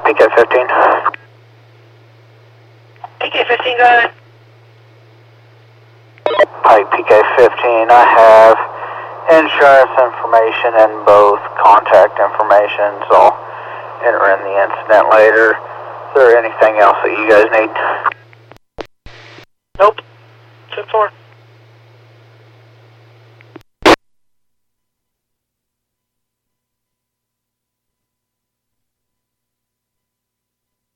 PK-15. PK-15, go ahead. Pike PK-15, I have insurance information and both contact information, so I'll enter in the incident later. Is there anything else that you guys need? Nope. 10-4.